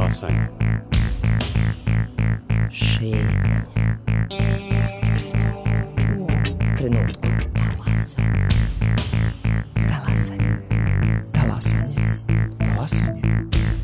Talasanje. Šetnja. Pusti priču. U ovom trenutku. Talasanje. Talasanje. Talasanje.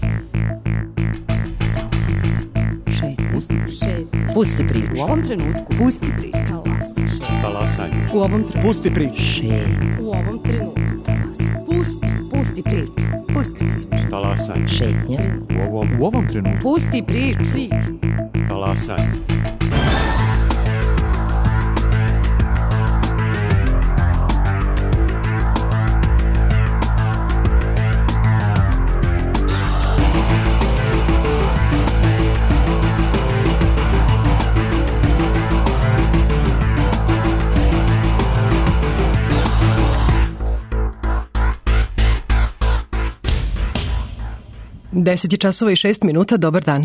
Šetnja. Pusti priču. U ovom trenutku. Pusti priču. Talasanje. U ovom trenutku. Pusti priču. Šetnja. U ovom trenutku. Pusti priču. Pusti priču. Talasanje. Šetnja. U ovom trenutku. Pusti priču. Talasanje. Deset je časova i 6 minuta, dobar dan.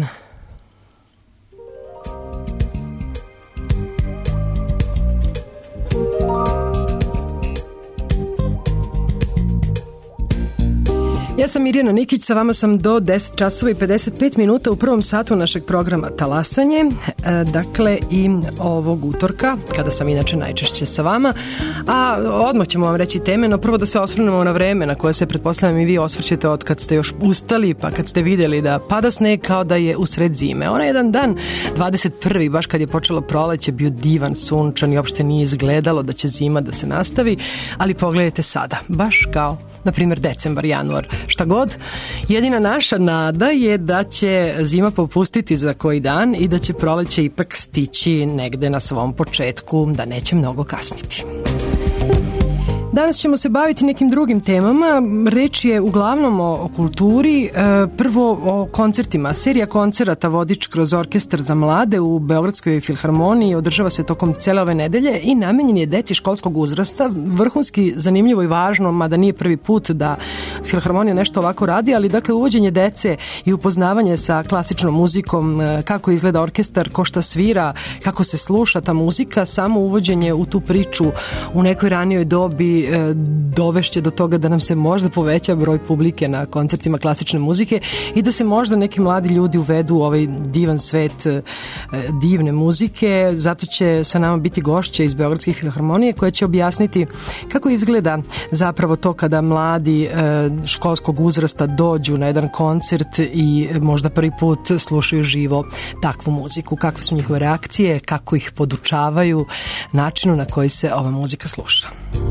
Ja sam Mirjana Nikić, sa vama sam do 10 časova i 55 minuta u prvom satu našeg programa Talasanje, dakle i ovog utorka, kada sam inače najčešće sa vama, a odmah ćemo vam reći teme, no prvo da se osvrnemo na vreme na koje se pretpostavljam i vi osvrćete od kad ste još ustali, pa kad ste vidjeli da pada sneg kao da je usred zime. Onaj jedan dan, 21. baš kad je počelo proleće, bio divan, sunčan i uopšte nije izgledalo da će zima da se nastavi, ali pogledajte sada, baš kao na primjer decembar, januar, šta god. Jedina naša nada je da će zima popustiti za koji dan i da će proleće ipak stići negde na svom početku, da neće mnogo kasniti. Danas ćemo se baviti nekim drugim temama. Reč je uglavnom o kulturi, prvo o koncertima. Serija koncerata Vodič kroz orkestar za mlade u Beogradskoj filharmoniji održava se tokom cele ove nedelje i namenjen je deci školskog uzrasta. Vrhunski zanimljivo i važno, mada nije prvi put da filharmonija nešto ovako radi, ali dakle uvođenje dece i upoznavanje sa klasičnom muzikom, kako izgleda orkestar, ko šta svira, kako se sluša ta muzika, samo uvođenje u tu priču u nekoj ranijoj dobi dovešće do toga da nam se možda poveća broj publike na koncertima klasične muzike i da se možda neki mladi ljudi uvedu u ovaj divan svet divne muzike. Zato će sa nama biti gošća iz Beogradske filharmonije koja će objasniti kako izgleda zapravo to kada mladi školskog uzrasta dođu na jedan koncert i možda prvi put slušaju živo takvu muziku, kakve su njihove reakcije, kako ih podučavaju načinu na koji se ova muzika sluša.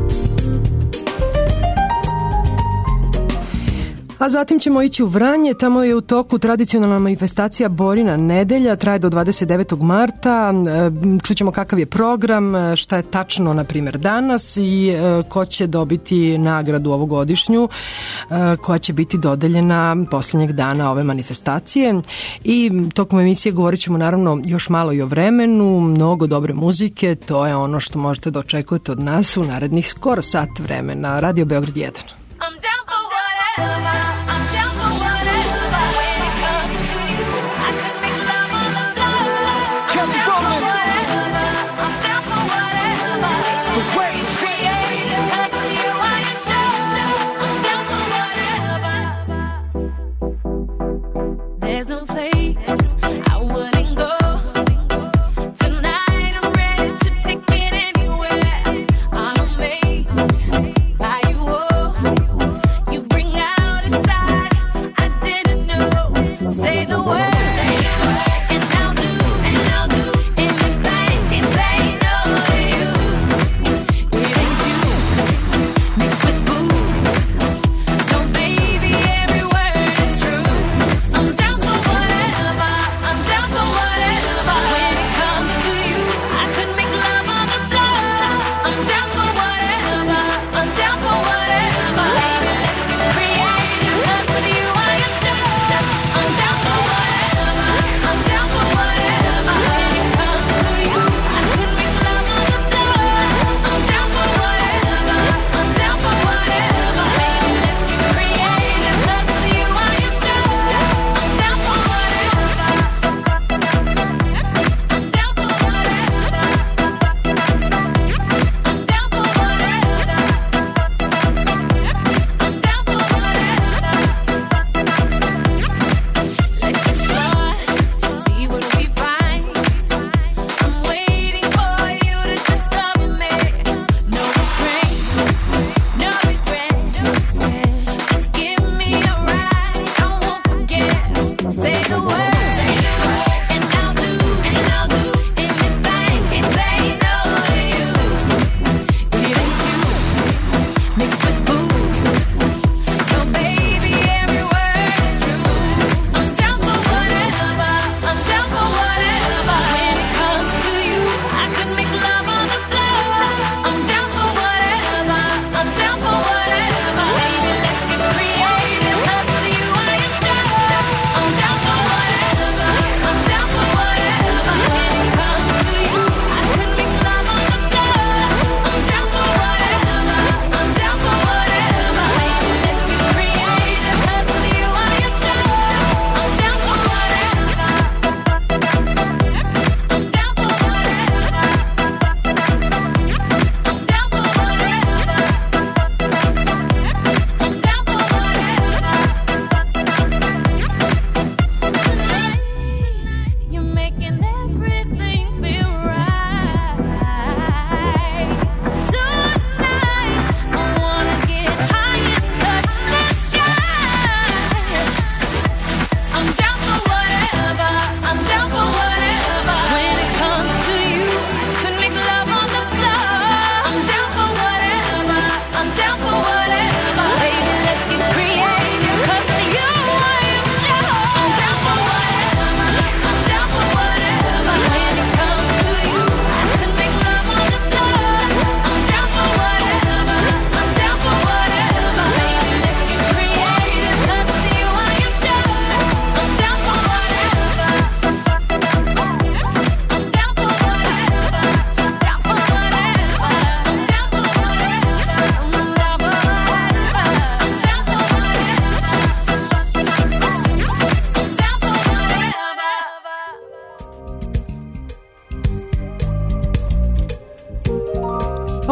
A zatim ćemo ići u Vranje, tamo je u toku tradicionalna manifestacija Borina nedelja, traje do 29. marta, čućemo kakav je program, šta je tačno, na primjer, danas i ko će dobiti nagradu ovogodišnju, koja će biti dodeljena posljednjeg dana ove manifestacije. I tokom emisije govorit ćemo naravno još malo i o vremenu, mnogo dobre muzike, to je ono što možete da očekujete od nas u narednih skoro sat vremena. Radio Beograd 1. By you, oh.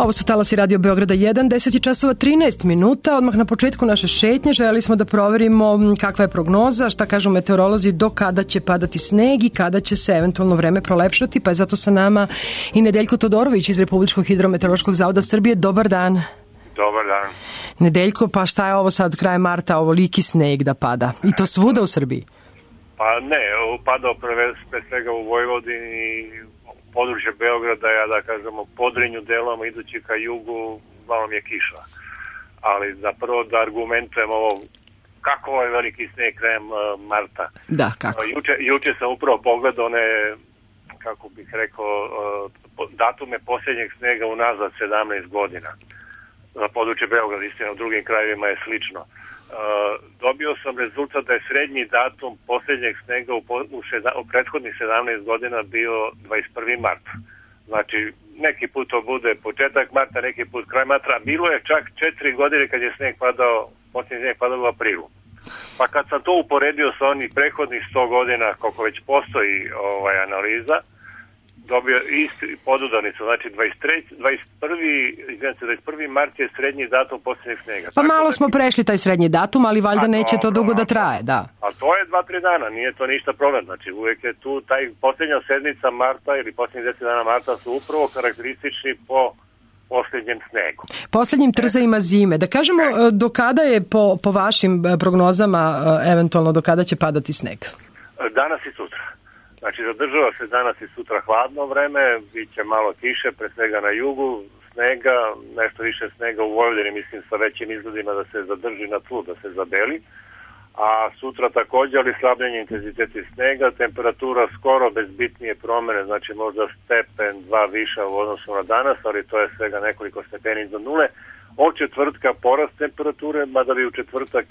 Ovo su talasi Radio Beograda 1, 10 časova 13 minuta. Odmah na početku naše šetnje želi smo da proverimo kakva je prognoza, šta kažu meteorolozi, do kada će padati sneg i kada će se eventualno vreme prolepšati, pa je zato sa nama i Nedeljko Todorović iz Republičkog hidrometeorološkog zavoda Srbije. Dobar dan. Dobar dan. Nedeljko, pa šta je ovo sad krajem marta, ovoliki sneg da pada? I to svuda u Srbiji? Pa ne, upadao pre svega u Vojvodini, područje Beograda, ja da kažemo Podrinju delom, idući ka jugu, uglavnom je kiša. Ali zapravo da argumentujem ovo, kako ovo je veliki sneg krajem marta. Da, kako? Juče sam upravo pogledao one, kako bih rekao, datume posljednjeg snega unazad 17 godina. Za područje Beograda, istina, u drugim krajevima je slično. Dobio sam rezultat da je srednji datum posljednjeg snega u prethodnih 17 godina bio 21. mart. Znači, neki put to bude početak marta, neki put kraj marta. Bilo je čak 4 godine kad je sneg padao, posljednji sneg padao u aprilu. Pa kad sam to uporedio sa onih prethodnih 100 godina, koliko već postoji analiza, dobio isti podudarnicu, znači 21. mart je srednji datum posljednjeg snega. Pa malo smo prešli taj srednji datum, ali valjda neće to dugo da traje, da. A to je 2-3 dana, nije to ništa problem, znači uvijek je tu taj posljednja sedmica marta ili posljednjih 10 dana marta su upravo karakteristični po posljednjem snegu. Posljednjim trzajima zime. Da kažemo, do kada je po vašim prognozama eventualno do kada će padati sneg? Danas i sutra. Znači, zadržava se danas i sutra hladno vreme, bit će malo kiše, pre svega na jugu, snega, nešto više snega u Vojvodini, mislim, sa većim izgledima da se zadrži na tlu, da se zabeli. A sutra također, ali slabljenje intenziteti snega, temperatura skoro bez bitnije promjene, znači možda stepen, 2 viša u odnosu na danas, ali to je svega nekoliko stepeni do nule. Od četvrtka porast temperature, mada bi u četvrtak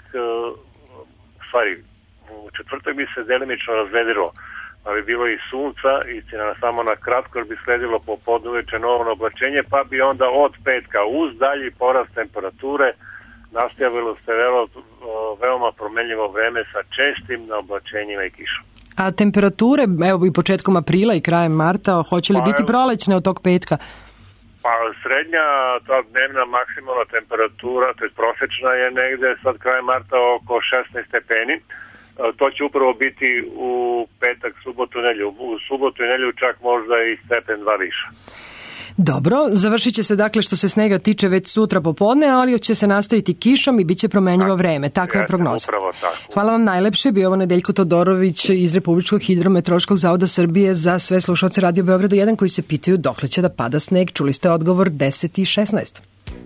bi se delimično razvedilo. Pa bi bilo i sunca, istina samo na kratko, jer bi sledilo popodne novo oblačenje, pa bi onda od petka uz dalji porast temperature nastavilo se veoma promenljivo vreme sa čestim naoblačenjima i kišom. A temperature, evo i početkom aprila i krajem marta, hoće li biti prolećne od tog petka? Pa srednja, ta dnevna maksimalna temperatura, to je prosječna, je negde sad krajem marta oko 16 stepeni. To će upravo biti u petak, subotu, nedjelju. U subotu i nedjelju čak možda i stepen 2 više. Dobro, završit će se dakle što se snega tiče već sutra popodne, ali će se nastaviti kišom i bit će promenljivo vreme. Takva je prognoza. Hvala vam najlepše. Bio ovo Nedeljko Todorović iz Republičkog hidrometeorološkog zavoda Srbije za sve slušalce Radio Beograda 1 koji se pitaju dokle će da pada sneg. Čuli ste odgovor 10:16.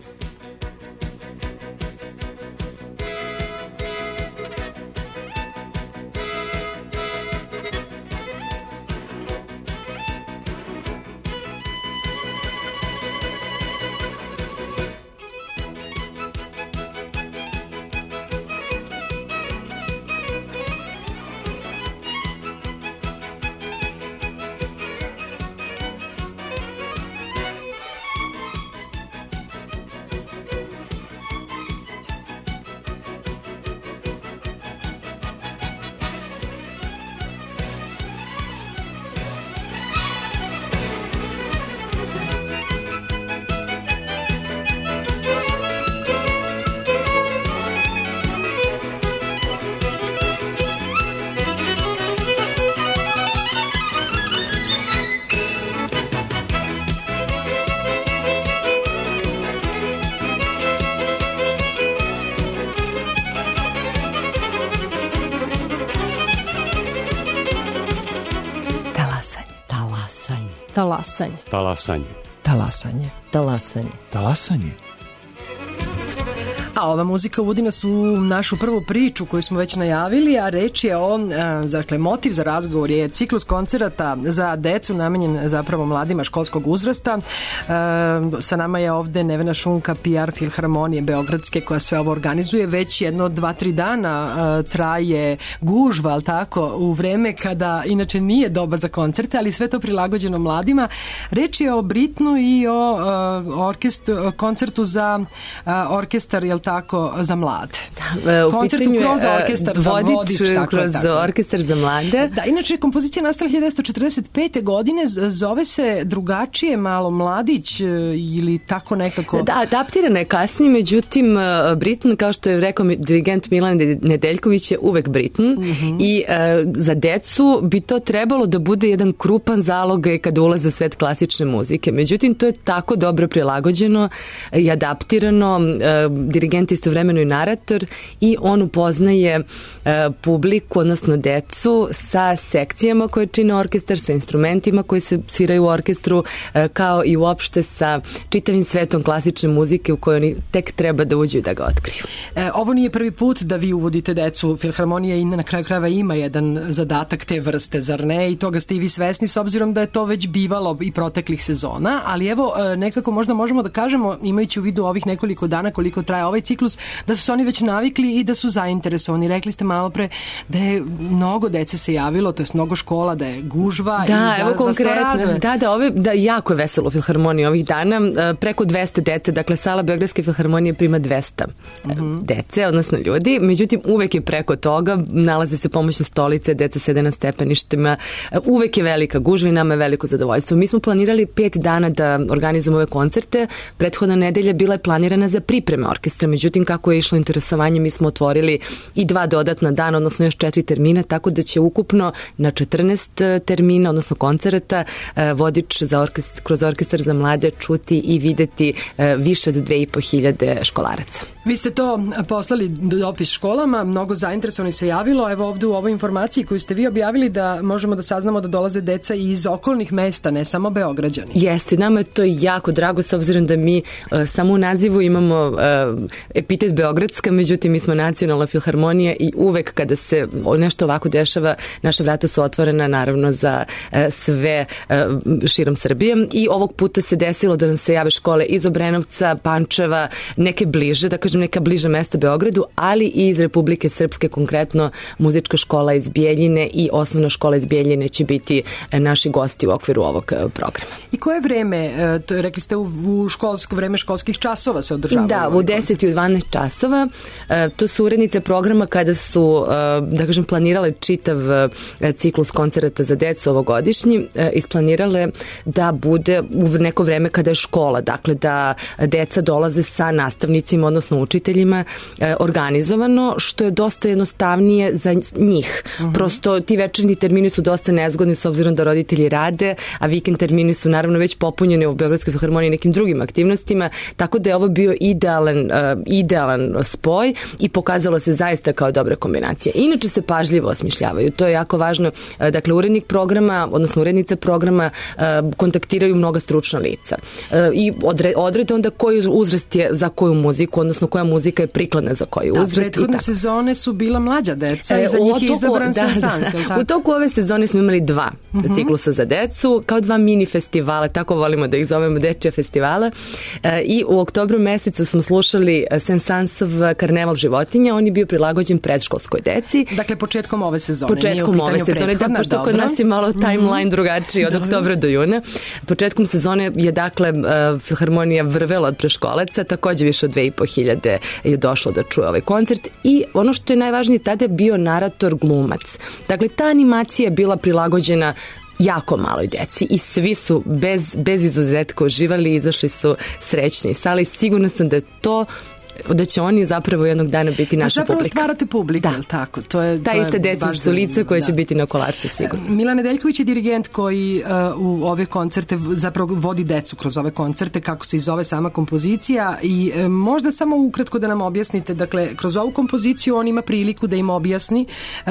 Talasanje. A ova muzika uvodi nas u našu prvu priču koju smo već najavili, a reč je o, dakle, motiv za razgovor je ciklus koncerata za decu namenjen zapravo mladima školskog uzrasta. Sa nama je ovde Nevena Šunka, PR Filharmonije Beogradske, koja sve ovo organizuje. Već jedno 2-3 dana traje gužva, ali tako, u vreme kada inače nije doba za koncerte, ali sve to prilagođeno mladima. Reč je o Britnu i o koncertu za orkestar, jel tako, za mlade. U Koncert pitanju kroz orkestar za vodič, kroz orkestar za mlade. Da, inače, kompozicija nastala 1945. godine, zove se drugačije malo, Mladić ili tako nekako. Da, adaptirana je kasnije, međutim Britan, kao što je rekao dirigent Milan Nedeljković, je uvek Britan i za decu bi to trebalo da bude jedan krupan zalog kada ulaze u svet klasične muzike. Međutim, to je tako dobro prilagođeno i adaptirano. Dirigent je istovremeno i narator i on upoznaje publiku, odnosno decu, sa sekcijama koje čine orkestar, sa instrumentima koji se sviraju u orkestru, kao i uopšte sa čitavim svetom klasične muzike u kojoj oni tek treba da uđu i da ga otkriju. Ovo nije prvi put da vi uvodite decu. Filharmonija i na kraju krajeva ima jedan zadatak te vrste, zar ne? I toga ste i vi svesni, s obzirom da je to već bivalo i proteklih sezona, ali evo, nekako možda možemo da kažemo, imajući u vidu ovih nekoliko dana koliko traje ovaj ciklus, da su se oni već navikli i da su zainteresovani. Rekli ste malo pre da je mnogo dece se javilo, to je mnogo škola, da je gužva i da evo konkretno. Da, jako je veselo u Filharmoniji ovih dana. Preko 200 dece, dakle sala Beogradske filharmonije prima 200 dece, odnosno ljudi. Međutim, uvek je preko toga, nalaze se pomoćne stolice, deca sede na stepeništima. Uvek je velika gužva i nama je veliko zadovoljstvo. Mi smo planirali 5 dana da organizujemo ove koncerte. Prethodna nedelja bila je planirana za pripreme orkestra. Međutim, kako je išlo interesovanje, mi smo otvorili i 2 dodatna dana, odnosno još 4 termina, tako da će ukupno na 14 termina, odnosno koncerata, vodič kroz orkestar za mlade čuti i videti više od 2500 školaraca. Vi ste to poslali dopis školama, mnogo zainteresovani se javilo. Evo ovdje u ovoj informaciji koju ste vi objavili da možemo da saznamo da dolaze deca i iz okolnih mesta, ne samo Beograđani. Jeste, nama je to jako drago, s obzirom da mi samo u nazivu imamo epitet Beogradska, međutim mi smo nacionalna filharmonija i uvek kada se nešto ovako dešava, naša vrata su otvorena naravno za sve širom Srbije i ovog puta se desilo da nam se jave škole iz Obrenovca, Pančeva, neke bliže, da kažem neka bliža mesta Beogradu, ali i iz Republike Srpske, konkretno muzička škola iz Bijeljine i osnovna škola iz Bijeljine će biti naši gosti u okviru ovog programa. I koje vreme, rekli ste u školsko vreme školskih časova se održavaju? Da, u 10 i u 12 časova. To su urednice programa kada su, da kažem, planirale čitav ciklus koncerata za decu ovogodišnji, isplanirale da bude u neko vreme kada je škola, dakle da deca dolaze sa nastavnicima, odnosno učiteljima, organizovano, što je dosta jednostavnije za njih. Prosto ti večernji termini su dosta nezgodni s obzirom da roditelji rade, a vikend termini su naravno već popunjeni u Beogradskoj filharmoniji i nekim drugim aktivnostima, tako da je ovo bio idealan spoj i pokazalo se zaista kao dobra kombinacija. Inače se pažljivo osmišljavaju, to je jako važno. Dakle, urednik programa, odnosno urednice programa kontaktiraju mnoga stručna lica i odrede onda koji uzrast je za koju muziku, odnosno koja muzika je prikladna za koji uzrast. Da, prethodne sezone su bila mlađa deca i za njih je izabran Sensans. U toku ove sezone smo imali 2 ciklusa za decu, kao 2 mini festivala, tako volimo da ih zovemo dečija festivala, i u oktobru mesecu smo slušali Sensansov Karneval životinja, on je bio prilagođen predškolskoj deci. Dakle, početkom ove sezone. Početkom ove sezone, da, pošto kod nas je malo timeline drugačiji od oktobra do juna. Početkom sezone je, dakle, filharmonija vrvela od preškolaca, takođe više od 2500 je došlo da čuje ovaj koncert i ono što je najvažnije, tada je bio narator glumac. Dakle, ta animacija je bila prilagođena jako maloj deci i svi su bez izuzetka uživali i izašli su srećni iz sale i sigurno sam da će oni zapravo jednog dana biti naša publika. Zapravo stvarate publiku, je li tako? Ta ista deca su lice koje će biti na kolarci sigurno. Milan Nedeljković je dirigent koji u ove koncerte zapravo vodi decu kroz ove koncerte, kako se i zove sama kompozicija i možda samo ukratko da nam objasnite, dakle, kroz ovu kompoziciju on ima priliku da im objasni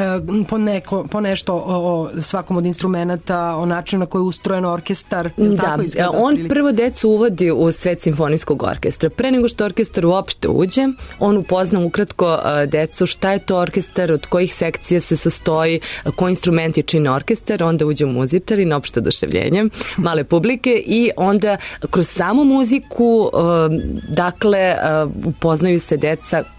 po nešto o svakom od instrumenta, o načinu na koji je ustrojen orkestar. Da, on prvo decu uvodi u svet simfonijskog orkestra. Pre nego što orkestar uopšte uđe, on upozna ukratko decu šta je to orkestar, od kojih sekcija se sastoji, koji instrumenti čine orkestar, onda uđe u muzičari na opšte oduševljenje male publike i onda kroz samu muziku, dakle, upoznaju se deca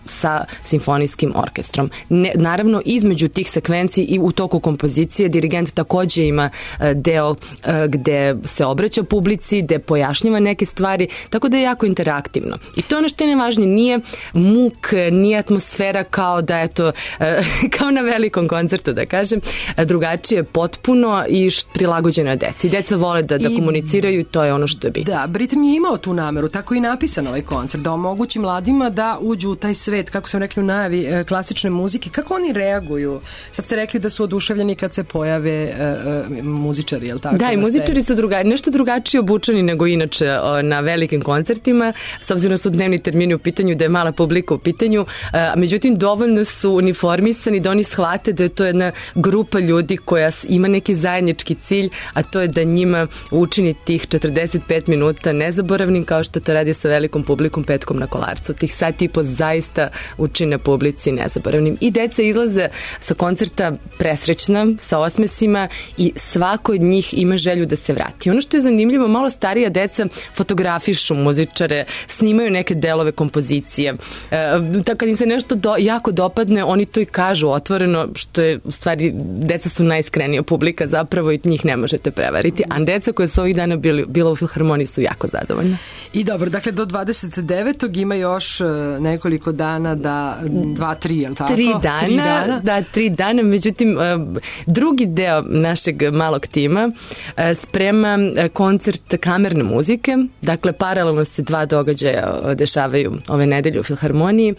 sa simfonijskim orkestrom. Naravno, između tih sekvenci i u toku kompozicije dirigent takođe ima deo gde se obraća publici, gde pojašnjava neke stvari, tako da je jako interaktivno. I to je ono što je najvažnije, nije muk, nije atmosfera kao da je to, kao na velikom koncertu, da kažem, drugačije potpuno i prilagođeno je deci. Deca vole da komuniciraju i to je ono što je bitno. Da, Britam je imao tu nameru, tako i napisan ovaj koncert, da omogući mladima da uđu u taj svet, kako sam rekli u najavi, klasične muzike. Kako oni reaguju? Sad ste rekli da su oduševljeni kad se pojave muzičari, je li tako? Da, i muzičari su nešto drugačije obučeni nego inače na velikim koncertima, s obzirom da su dnevni termini u pitanju, da je mala publika u pitanju, međutim dovoljno su uniformisani da oni shvate da je to jedna grupa ljudi koja ima neki zajednički cilj, a to je da njima učini tih 45 minuta nezaboravnim, kao što to radi sa velikom publikom petkom na Kolarcu. Tih sat i po zaista učine publici nezaboravnim. I deca izlaze sa koncerta presrećna, sa osmesima i svako od njih ima želju da se vrati. Ono što je zanimljivo, malo starija deca fotografišu muzičare, snimaju neke delove kompozicije. Kad im se nešto jako dopadne, oni to i kažu otvoreno, što je u stvari, deca su najiskrenija publika zapravo i njih ne možete prevariti. A deca koje su ovih dana bila u Filharmoniji su jako zadovoljna. I dobro, dakle do 29. ima još nekoliko dana, 2-3, je li tako? 3 dana. Da, 3 dana. Međutim, drugi deo našeg malog tima sprema koncert kamerne muzike. Dakle, paralelno se 2 događaja dešavaju ove nedelje u Filharmoniji.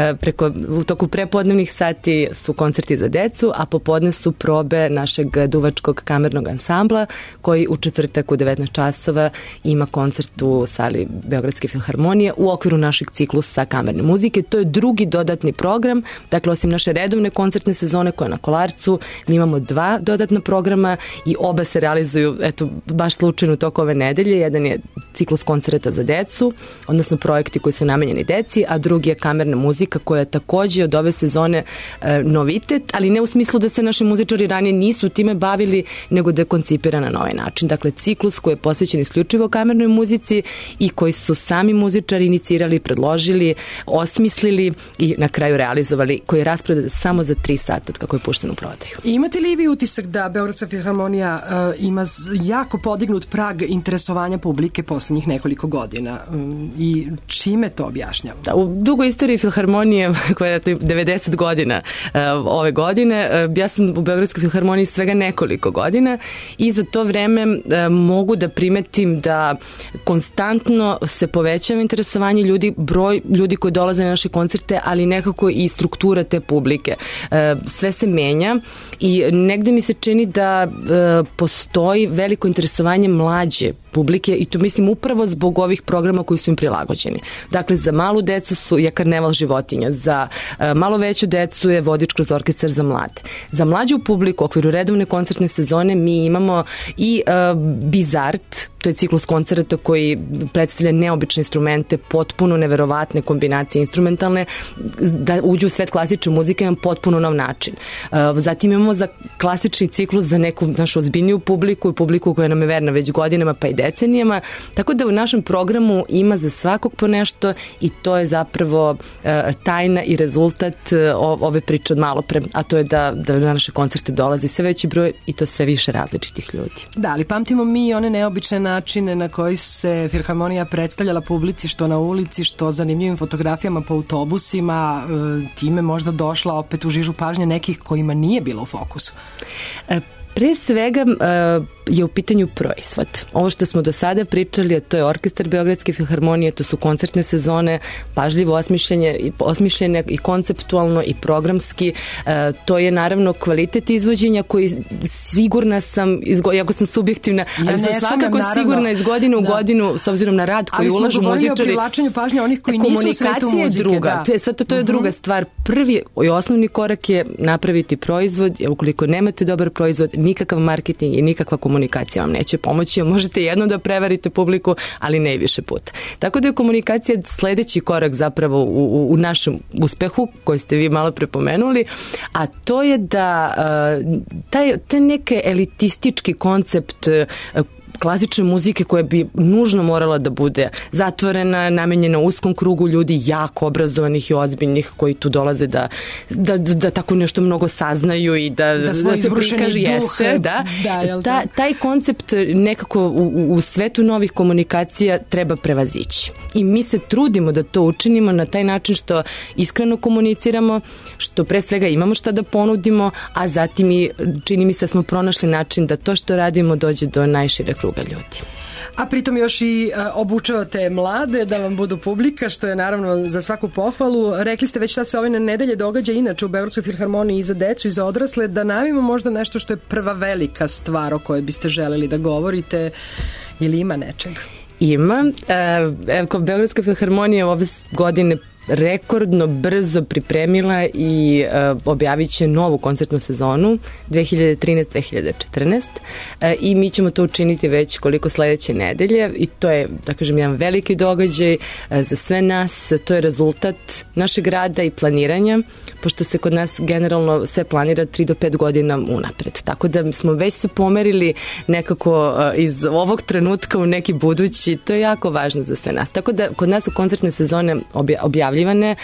U toku prepodnevnih sati su koncerti za decu, a popodne su probe našeg duvačkog kamernog ansambla koji u četvrtak u 19 časova ima koncert u sali Beogradske filharmonije u okviru našeg ciklusa kamerne muzike. To je drugi dodatni program. Dakle, osim naše redovne koncertne sezone koja je na Kolarcu, mi imamo 2 dodatna programa i oba se realizuju, eto, baš slučajno u toku ove nedelje. Jedan je ciklus koncerta za decu, odnosno projekti koji su namenjeni deci, a drugi je kamerna muzika koja je takođe od ove sezone novitet, ali ne u smislu da se naši muzičari ranije nisu time bavili, nego da je koncipirana na ovaj način. Dakle, ciklus koji je posvećen isključivo kamernoj muzici i koji su sami muzičari inicirali, predložili, osmislili i na kraju realizovali, koji je rasprodan samo za 3 sata od kako je pušten u prodaju. Imate li vi utisak da Beogradska filharmonija ima jako podignut prag interesovanja publike poslednjih nekoliko godina i čime to objašnjava? Da, u dugoj istoriji filharmonije, koja je 90 godina ove godine, ja sam u Beogradskoj filharmoniji svega nekoliko godina i za to vreme mogu da primetim da konstantno se povećava interesovanje ljudi, broj ljudi koji dolaze na naše koncerte, ali nekako i struktura te publike. Sve se menja i negde mi se čini da postoji veliko interesovanje mlađe publike i to mislim upravo zbog ovih programa koji su im prilagođeni. Dakle, za malu decu je Karneval životinja, za malo veću decu je Vodič kroz orkestar za mlade. Za mlađu publiku u okviru redovne koncertne sezone mi imamo i Bizart, to je ciklus koncerta koji predstavlja neobične instrumente, potpuno neverovatne kombinacije instrumentalne, da uđu u svet klasične muzike na potpuno nov način. Zatim imamo za klasični ciklus za neku našu ozbiljniju publiku i publiku koja nam je verna već godinama pa i decenijama, tako da u našem programu ima za svakog po nešto i to je zapravo tajna i rezultat ove priče od malo pre, a to je da na naše koncerte dolazi sve veći broj i to sve više različitih ljudi. Da, ali pamtimo mi one neobične načine na koji se filharmonija predstavljala publici, što na ulici, što zanimljivim fotografijama po autobusima, time možda došla opet u žižu pažnje nekih kojima nije bilo u fokusu. Pre svega je u pitanju proizvod. Ovo što smo do sada pričali, to je orkestar Beogradske filharmonije, to su koncertne sezone, pažljivo osmišljene i konceptualno i programski. To je naravno kvalitet izvođenja koji sigurna sam, jako sam subjektivna, ali sam svakako sigurna iz godine u godinu, s obzirom na rad koji ulažu muzičari. Ali smo govorili o privlačenju pažnje onih koji nisu u svetu muzike. Druga. To je druga stvar. Prvi i osnovni korak je napraviti proizvod, ukoliko nemate dobar proizvod, nikakav marketing i nikakva komunikacija vam neće pomoći. Možete jednom da prevarite publiku, ali ne i više puta. Tako da je komunikacija sledeći korak zapravo u našem uspehu, koji ste vi malo prepomenuli, a to je da taj neke elitistički koncept klasične muzike koja bi nužno morala da bude zatvorena, namenjena uskom krugu ljudi jako obrazovanih i ozbiljnih koji tu dolaze da tako nešto mnogo saznaju i da se prikaže jeste. Taj koncept nekako u svetu novih komunikacija treba prevazići. I mi se trudimo da to učinimo na taj način što iskreno komuniciramo, što pre svega imamo šta da ponudimo, a zatim i čini mi se smo pronašli način da to što radimo dođe do najšireg kruga ljudi. A pritom još i obučavate mlade da vam budu publika, što je naravno za svaku pohvalu. Rekli ste već šta se ove nedelje događa inače u Beogradskoj filharmoniji i za decu i za odrasle. Da najavimo možda nešto što je prva velika stvar o kojoj biste želeli da govorite, ili ima nečeg? Ima. Beogradska filharmonija ove godine rekordno brzo pripremila i objavit će novu koncertnu sezonu 2013-2014 i mi ćemo to učiniti već koliko sledeće nedelje i to je, da kažem, jedan veliki događaj za sve nas, to je rezultat našeg rada i planiranja, pošto se kod nas generalno sve planira 3 do 5 godina unapred, tako da smo već se pomerili nekako iz ovog trenutka u neki budući, to je jako važno za sve nas, tako da kod nas su koncertne sezone objavljivane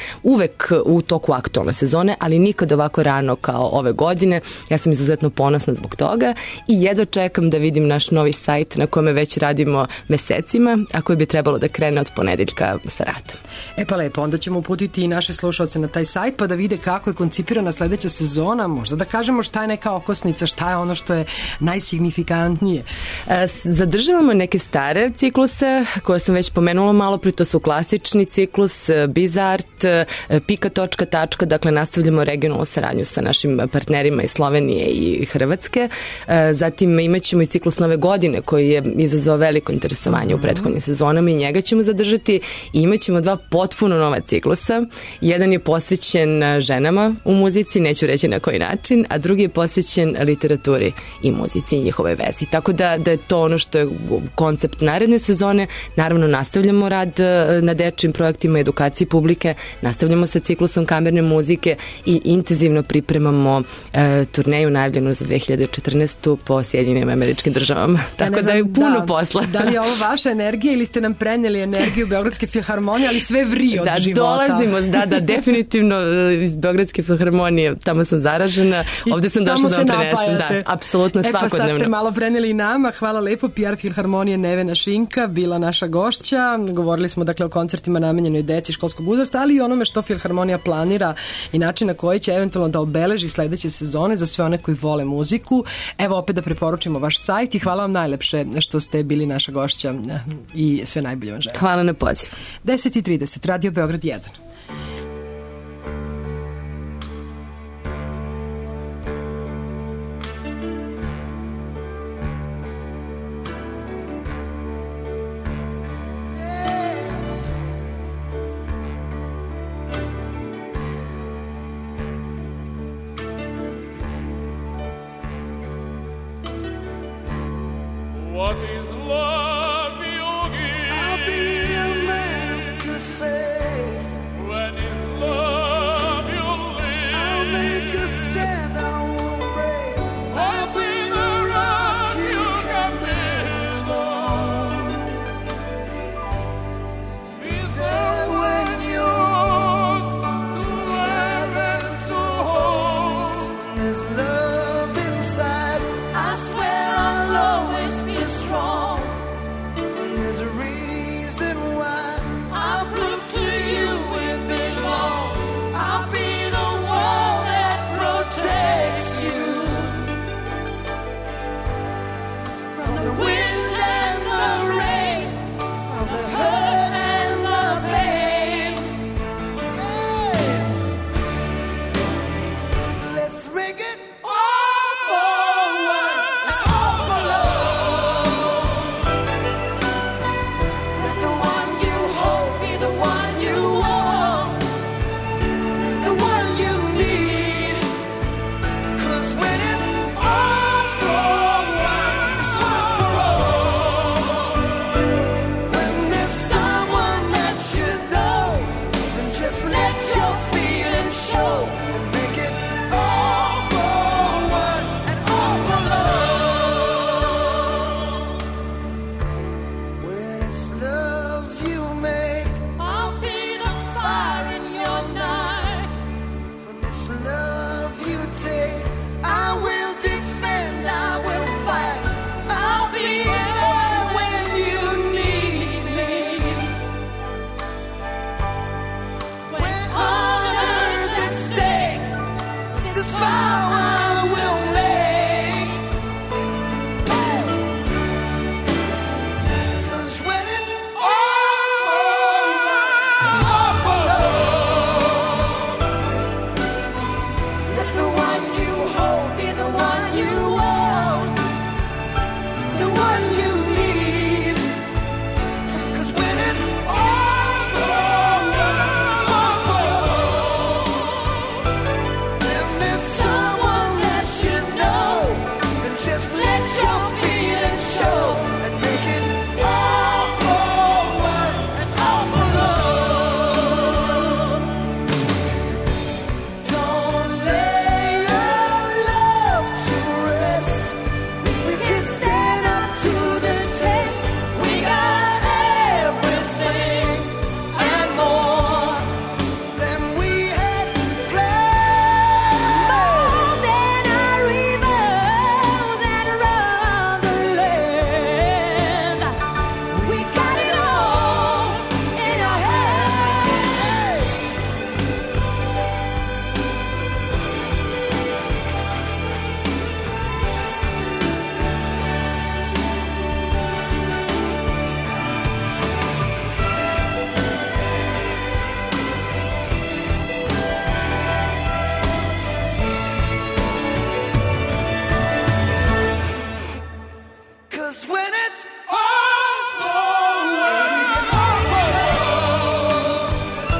uvek u toku aktualne sezone, ali nikad ovako rano kao ove godine. Ja sam izuzetno ponosna zbog toga i jedva čekam da vidim naš novi sajt na kome već radimo mesecima, a koji bi trebalo da krene od ponedeljka sa radom. Pa lepo, onda ćemo uputiti i naše slušalce na taj sajt pa da vide kako je koncipirana sledeća sezona, možda da kažemo šta je neka okosnica, šta je ono što je najsignifikantnije. Zadržavamo neke stare cikluse koje sam već pomenula malo prije, to su klasični ciklus, Bizart, Pika točka, dakle nastavljamo regionalnu saradnju sa našim partnerima iz Slovenije i Hrvatske. Zatim imaćemo i ciklus Nove godine koji je izazvao veliko interesovanje u prethodnim sezonama i njega ćemo zadržati i imaćemo 2 potpuno nova ciklusa. Jedan je posvećen ženama u muzici, neću reći na koji način, a drugi je posvećen literaturi i muzici i njihove vezi. Tako da je to ono što je koncept naredne sezone. Naravno nastavljamo rad na dečjim projektima edukaciji publike, nastavljamo sa ciklusom kamerne muzike i intenzivno pripremamo turneju najavljenu za 2014. po Sjedinjenim Američkim Državama. Tako da je puno posla. Da li je ovo vaša energija ili ste nam preneli energiju Beogradske filharmonije, ali sve vri od života? Dolazimo, definitivno iz Beogradske filharmonije, tamo sam zaražena, ovde sam došla da vam prenesem. Apsolutno svakodnevno. Pa sad ste malo preneli i nama, hvala lepo. PR Filharmonije Nevena Šinka bila naša gošća. Govorili smo dakle o koncertima namenjenoj deci školskog uzrasta, ali i onome što Filharmonija planira i način na koji će eventualno da obeleži sledeće sezone za sve one koji vole muziku. Evo opet da preporučimo vaš sajt i hvala vam najlepše što ste bili naša gošća i sve najbolje vam želim. Hvala na poziv. 10:30, Radio Beograd 1. What is love, Yogi? I'll be a man of good faith. When is love you'll live? I'll make a stand, I won't break. I'll be the rock you can build on. Be there when yours to have and to hold. There's love inside. I swear I'll always be strong. love you take. I will defend, I will fight. I'll be there when you need me. When honor's at stake, this vow I will make. 'Cause when it's all for love, let the one you hold be the one you want, the one you need. 'Cause when it's all for love, then there's someone that should know. Then just let your feelings show and make it all for one and all for love. Don't lay your love to rest. We can stand up to the test. We got everything and more than we had planned. More than a river that run the land. We got it all in our hands. Cause when it's all for one, it's all for love.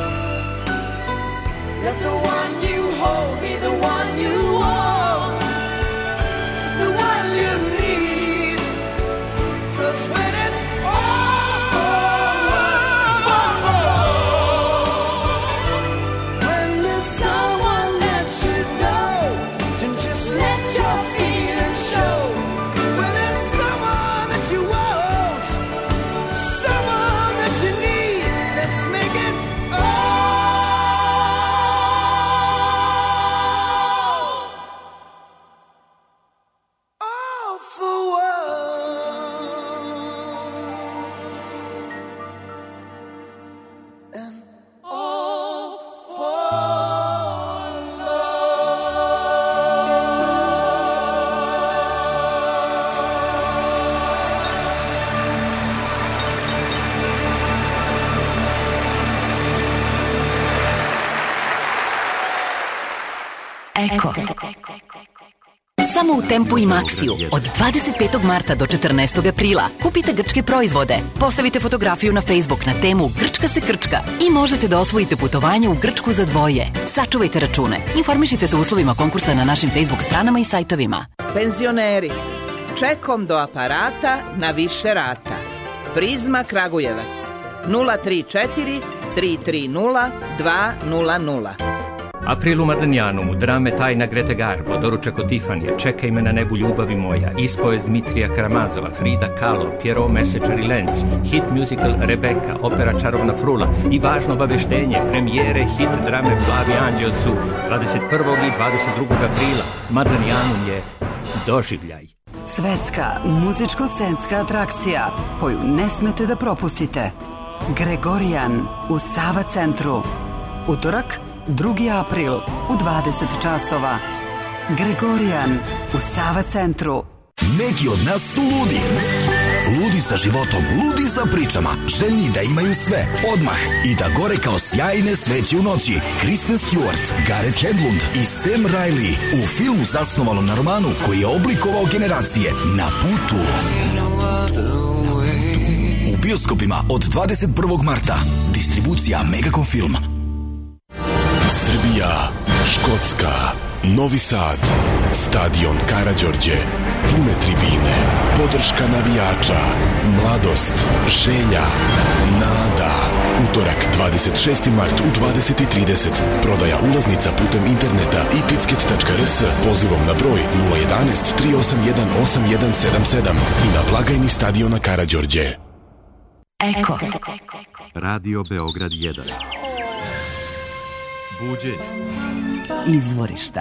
Let the one you hold be the one you want, the one you need. Cause when it's all for one, it's all for love. When there's someone that should know, then just let your feelings show. When there's someone that you want, someone that you need, let's make it all for one and all for Eko. Samo u Tempu i Maxiju od 25. marta do 14. aprila kupite grčke proizvode, postavite fotografiju na Facebook na temu Grčka se krčka i možete da osvojite putovanje u Grčku za dvoje. Sačuvajte račune. Informišite se o uslovima konkursa na našim Facebook stranama i sajtovima. Penzioneri, čekom do aparata na više rata. Prizma Kragujevac 034 330 200. Aprilu Madanjanum, drame Tajna Grete Garbo, doručak od Tifanija, Čekaj me na nebu ljubavi moja, ispovest Dmitrija Karamazova, Frida Kahlo, Pierrot Mesečar i Lenz, hit musical Rebeka, opera Čarobna frula i važno obaveštenje, premijere hit drame Flavi Anđeo su 21. i 22. aprila. Madanjanum je doživljaj. Svetska muzičko-scenska atrakcija koju ne smete da propustite. Gregorijan u Sava centru. Utorak, 2. april u 20 časova. Gregorijan u Sava centru. Neki od nas su ludi. Ludi sa životom, ludi sa pričama, željni da imaju sve, odmah i da gore kao sjajne sveće u noći. Kristen Stewart, Gareth Hedlund i Sam Riley u filmu zasnovanom na romanu koji je oblikovao generacije. Na putu. U bioskopima od 21. marta. Distribucija Megacom Film. Srbija, Škotska, Novi Sad, stadion Karađorđe, pune tribine, podrška navijača, mladost, želja, nada. Utorak 26. mart u 20:30. Prodaja ulaznica putem interneta i ticket.rs pozivom na broj 011 381 8177 i na blagajni stadiona Karađorđe. Eko. Radio Beograd 1. Buđenje. Izvorišta.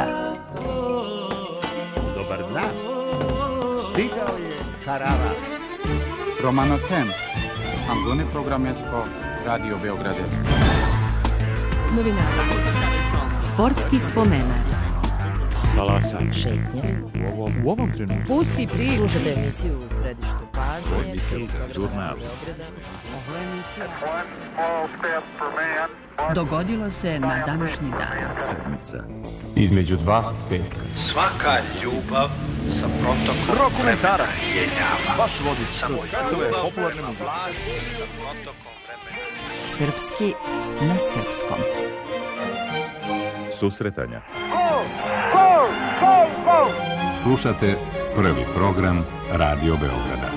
Dobar dan. Stigao je Karava. Romano Tem. Ambone Programesko, Radio Beogradesko. Novinari. Sportski spomenar. Talasanje. Šetnje. U ovom trenutku. Pusti priču. Slušajte emisiju u središtu pažnje. Žurnal. Dogodilo se na današnji dan. Sedmica. Između dva petka. Svaka ljubav sa protokom Rokomentarac. jenjava. Vaš vodič kroz svetove popularne muzike. Sa protokom vremena. Srpski na srpskom. Susretanja. Go! Slušate prvi program Radio Beograda.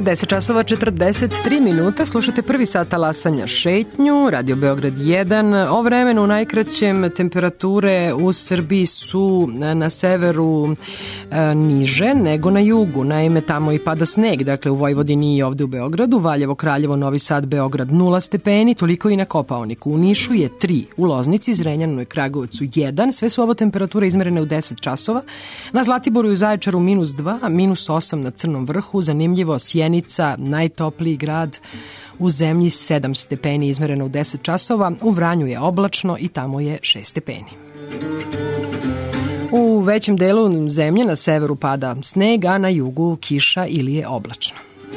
10 časova 43 minuta, slušate prvi sat talasanja šetnju, Radio Beograd 1. O vremenu najkraćem temperature u Srbiji su na severu niže nego na jugu. Naime, tamo i pada sneg, dakle u Vojvodini i ovde u Beogradu, Valjevo, Kraljevo, Novi Sad, Beograd 0 stepeni, toliko i na Kopaoniku. U Nišu je 3, u Loznici, Zrenjaninu i Kragujevcu 1, sve su ovo temperature izmerene u 10 časova. Na Zlatiboru i u Zaječaru -2, -8 na Crnom vrhu, zanimljivo Sjenica, najtopliji grad u zemlji, 7 stepeni izmereno u 10 časova, u Vranju je oblačno i tamo je 6 stepeni. U većem delu zemlje na severu pada sneg, a na jugu kiša ili je oblačno.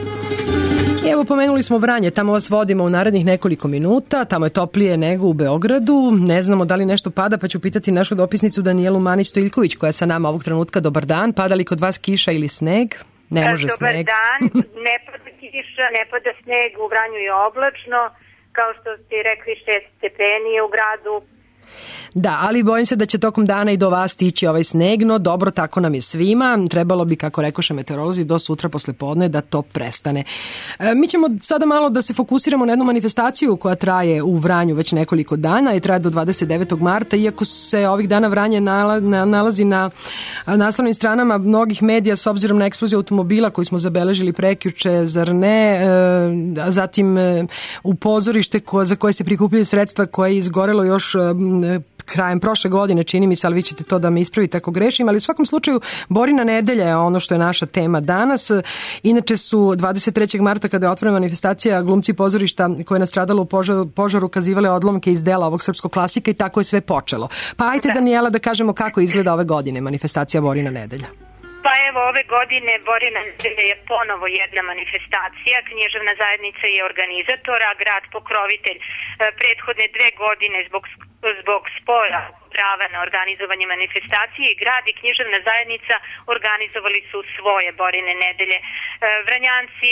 I evo, pomenuli smo Vranje, tamo vas vodimo u narednih nekoliko minuta, tamo je toplije nego u Beogradu, ne znamo da li nešto pada, pa ću pitati našu dopisnicu Danijelu Manić-Stojljković koja je sa nama ovog trenutka. Dobar dan, pada li kod vas kiša ili sneg? Ne može Dobar sneg. dan, ne pada kiša, ne pada sneg, u Vranju je oblačno, kao što ste rekli 6 stepeni u gradu. Da, ali bojim se da će tokom dana i do vas stići ovaj sneg, no dobro, tako nam je svima. Trebalo bi, kako rekoše meteorolozi, do sutra posle podne da to prestane. Mi ćemo sada malo da se fokusiramo na jednu manifestaciju koja traje u Vranju već nekoliko dana i traje do 29. marta, iako se ovih dana Vranje nalazi na naslovnim stranama mnogih medija s obzirom na eksploziju automobila koju smo zabeležili prekjuče, zar ne? Zatim u pozorište za koje se prikupljaju sredstva koje je izgorelo još krajem prošle godine, čini mi se, ali vi ćete to da me ispravite ako grešim, ali u svakom slučaju Borina nedelja je ono što je naša tema danas. Inače su 23. marta kada je otvorena manifestacija, glumci pozorišta koje je nastradalo u požaru kazivale odlomke iz dela ovog srpskog klasika i tako je sve počelo. Pa ajte, Danijela, da kažemo kako izgleda ove godine manifestacija Borina nedelja. Pa evo, ove godine Borina nedelja je ponovo jedna manifestacija, književna zajednica je organizator, a grad pokrovitelj. Prethodne 2 godine zbog spora prava na organizovanje manifestacije i grad i književna zajednica organizovali su svoje Borine nedelje. Vranjanci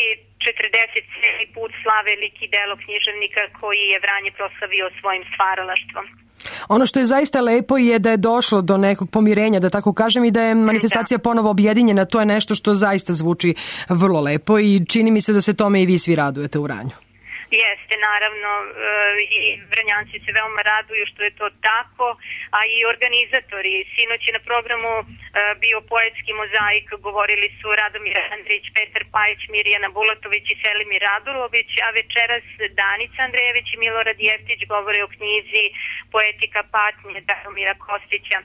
47. put slave lik i delo književnika koji je Vranje proslavio svojim stvaralaštvom. Ono što je zaista lepo je da je došlo do nekog pomirenja, da tako kažem, i da je manifestacija ponovo objedinjena. To je nešto što zaista zvuči vrlo lepo i čini mi se da se tome i vi svi radujete u Vranju. Jeste, naravno, i Vranjanci se veoma raduju što je to tako, a i organizatori. Sinoć je na programu bio poetski mozaik, govorili su Radomir Andrić, Petar Pajić, Mirjana Bulatović i Selimir Radulović, a večeras Danica Andrejević i Milorad Jeftić govore o knjizi Poetika patnje Daromira Kostića.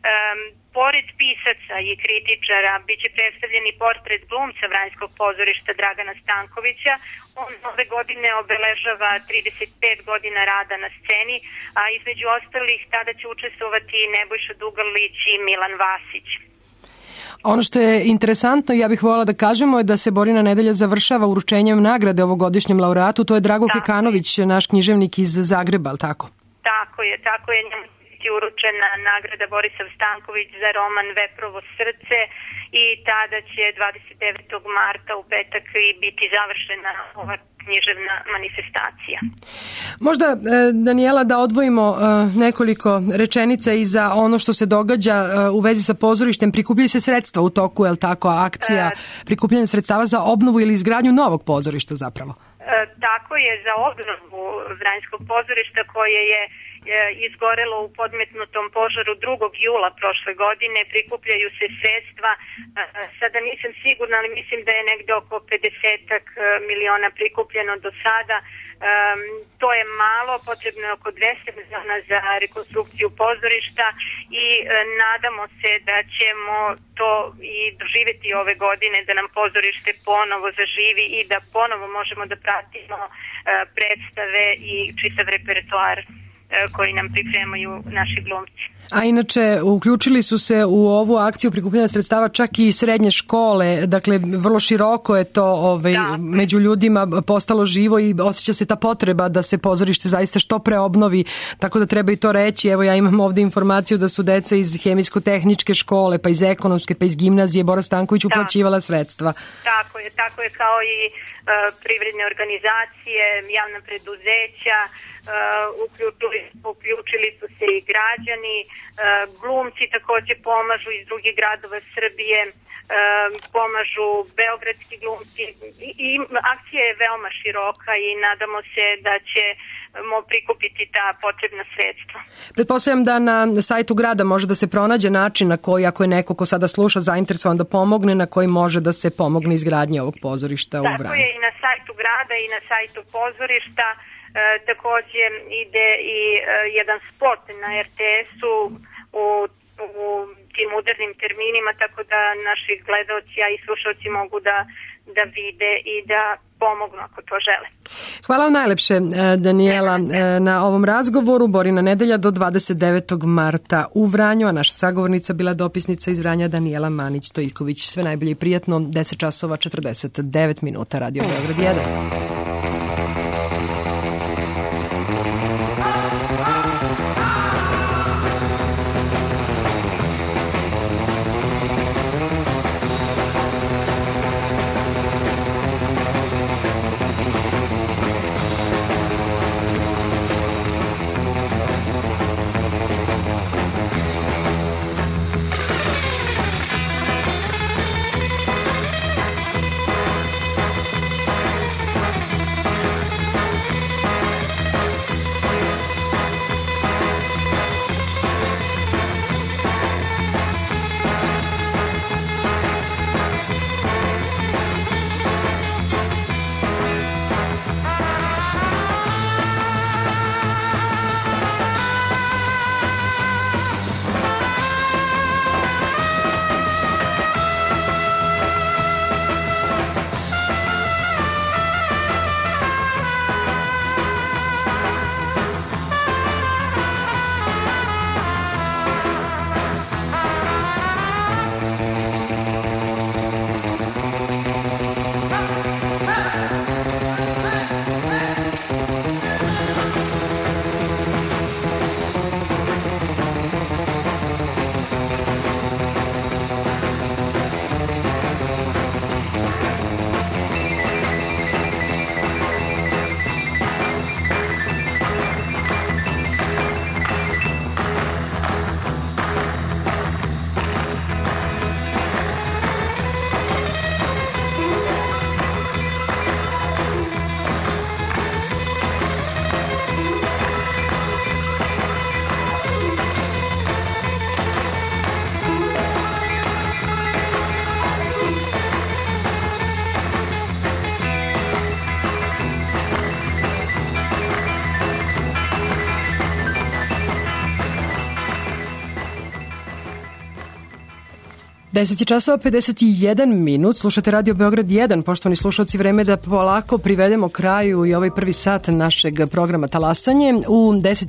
Pored pisaca i kritičara biće predstavljen i portret glumca Vranjskog pozorišta Dragana Stankovića. On ove godine obeležava 35 godina rada na sceni, a između ostalih tada će učestvovati Nebojša Dugalić i Milan Vasić. Ono što je interesantno, ja bih voljela da kažemo, je da se Borina nedelja završava uručenjem nagrade ovogodišnjem laureatu. To je Drago Kekanović, naš književnik iz Zagreba, ali tako? Tako je, njemu uručena nagrada Borisav Stanković za roman Veprovo srce i tada će 29. marta u petak i biti završena ova književna manifestacija. Možda, Danijela, da odvojimo nekoliko rečenica i za ono što se događa u vezi sa pozorištem. Prikupljaju se sredstva u toku, je li tako, akcija prikupljanja sredstava za obnovu ili izgradnju novog pozorišta zapravo? Tako je, za obnovu Vranjskog pozorišta koje je izgorelo u podmetnutom požaru 2. jula prošle godine. Prikupljaju se sredstva, sada nisam sigurna, ali mislim da je negde oko 50 miliona prikupljeno do sada. To je malo, potrebno je oko 200 miliona za rekonstrukciju pozorišta i nadamo se da ćemo to i doživjeti ove godine, da nam pozorište ponovo zaživi i da ponovo možemo da pratimo predstave i čitav repertoar koji nam pripremaju naši glumci. A inače, uključili su se u ovu akciju prikupljanja sredstava čak i srednje škole, dakle vrlo široko je to među ljudima postalo živo i osjeća se ta potreba da se pozorište zaista što pre obnovi, tako da treba i to reći. Evo, ja imam ovde informaciju da su deca iz hemijsko-tehničke škole, pa iz ekonomske, pa iz gimnazije Bora Stanković uplaćivala sredstva. Tako je kao i privredne organizacije, javna preduzeća, uključili su se i građani, glumci takođe pomažu iz drugih gradova Srbije, pomažu beogradski glumci i akcija je veoma široka i nadamo se da ćemo prikupiti ta potrebna sredstva. Pretpostavljam da na sajtu grada može da se pronađe način na koji, ako je neko ko sada sluša zainteresovan da pomogne, na koji može da se pomogne izgradnje ovog pozorišta u Vranju. Tako je i na sajtu grada i na sajtu pozorišta. Takođe ide i jedan spot na RTS-u u tim udarnim terminima, tako da naši gledaoci, a i slušalci mogu da vide i da pomognu ako to žele. Hvala vam najlepše, Danijela, na ovom razgovoru. Borina nedelja do 29. marta u Vranju, a naša sagovornica bila dopisnica iz Vranja Danijela Manić-Stojković. Sve najbolje i prijatno, 10 časova 49 minuta, Radio Beograd 1. Deset časova 51 minut, slušate Radio Beograd 1, poštovani slušalci, vreme da polako privedemo kraju i ovaj prvi sat našeg programa Talasanje. U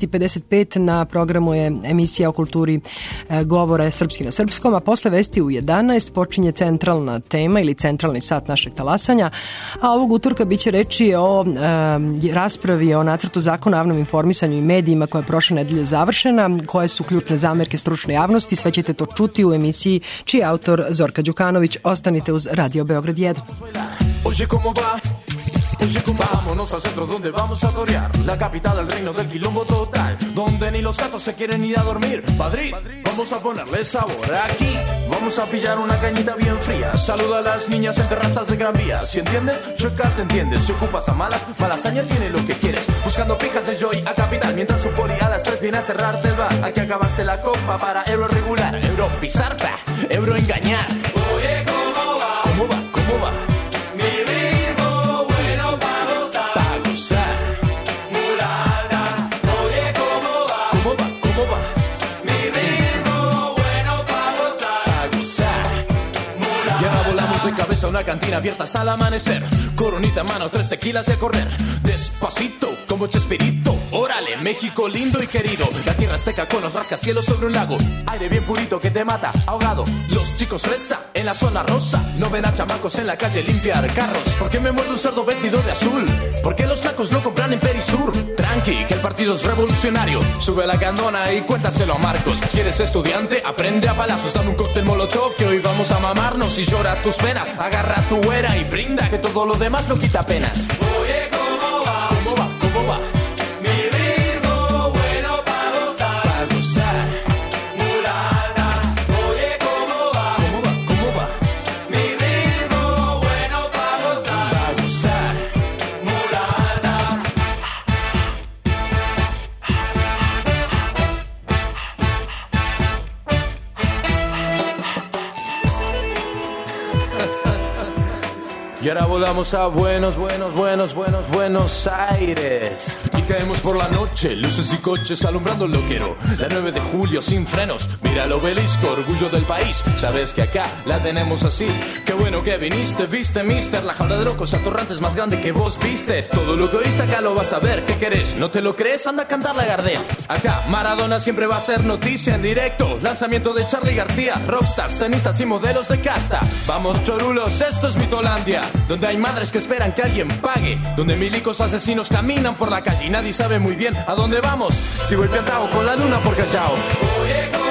10:55 na programu je emisija o kulturi govora srpski na srpskom, a posle vesti u 11 počinje centralna tema ili centralni sat našeg Talasanja, a ovog utorka biće reči o raspravi o nacrtu zakona o javnom informisanju i medijima koja je prošle nedelje završena, koje su ključne zamerke stručne javnosti, sve ćete to čuti u emisiji čiji je autor Zorka Đukanović. Ostanite uz Radio Beograd 1. Oye, ¿cómo va? Oye, vámonos al centro donde vamos a torear. La capital, el reino del quilombo total, donde ni los gatos se quieren ir a dormir. Madrid, vamos a ponerle sabor aquí. Vamos a pillar una cañita bien fría. Saluda a las niñas en terrazas de Gran Vía. Si entiendes, Chueca te entiende. Si ocupas a malas, Malasaña tiene lo que quieres. Buscando pijas de Joy a capital, mientras su poli a las 3 viene a cerrarte el bar. Hay que acabarse la copa para euro regular, euro pisar, euro engañar. Oye, ¿cómo va? ¿Cómo va? ¿Cómo va? Mi ritmo bueno pa' gozar. Pa' gozar. Mulata. Oye, ¿cómo va? ¿Cómo va? ¿Cómo va? Mi ritmo bueno pa' gozar. Pa' gozar. Mulata. Y ahora volamos de cabeza a una cantina abierta hasta el amanecer. Coronita en mano, 3 tequilas y a correr. Despacito, como Chespirito. Órale, México lindo y querido. La tierra azteca con los rascacielos sobre un lago. Aire bien purito que te mata, ahogado. Los chicos fresa en la zona rosa. No ven a chamacos en la calle limpiar carros. ¿Por qué me muerde un cerdo vestido de azul? ¿Por qué los tacos no compran en Perisur? Tranqui, que el partido es revolucionario. Sube la candona y cuéntaselo a Marcos. Si eres estudiante, aprende a balazos. Dame un cóctel molotov que hoy vamos a mamarnos. Y llora tus penas, agarra tu güera y brinda, que todo lo demás no quita penas. Oye, ¿cómo va? ¿Cómo va? ¿Cómo va? Mi ritmo bueno pa' gozar. Pa' gozar. Y ahora volamos a Buenos Aires. Y caemos por la noche, luces y coches alumbrando el loquero. La 9 de julio sin frenos, mira el obelisco, orgullo del país. Sabes que acá la tenemos así. Qué bueno que viniste, viste, mister. La jaula de locos atorrantes más grande que vos viste. Todo lo que oíste acá lo vas a ver. ¿Qué querés? ¿No te lo crees? Anda a cantar la Gardel. Acá Maradona siempre va a ser noticia en directo. Lanzamiento de Charly García, rockstars, tenistas y modelos de casta. Vamos chorulos, esto es Mitolandia, donde hay madres que esperan que alguien pague, donde milicos asesinos caminan por la calle y nadie sabe muy bien a dónde vamos. Si voy piantao con la luna por Callao. Oye,